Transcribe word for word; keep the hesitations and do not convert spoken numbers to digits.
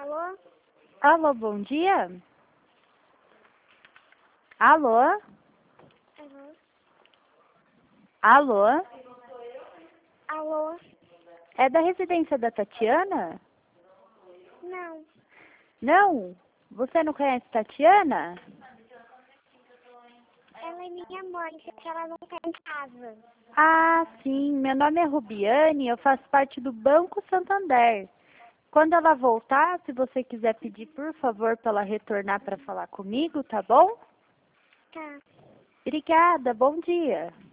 Alô? Alô, bom dia? Alô? Alô? Alô? Alô? É da residência da Tatiana? Não. Não? Você não conhece Tatiana? Ela é minha mãe, só que ela não tá em casa. Ah, sim. Meu nome é Rubiane, eu faço parte do Banco Santander. Quando ela voltar, se você quiser pedir, por favor, para ela retornar para falar comigo, tá bom? Tá. Obrigada, bom dia.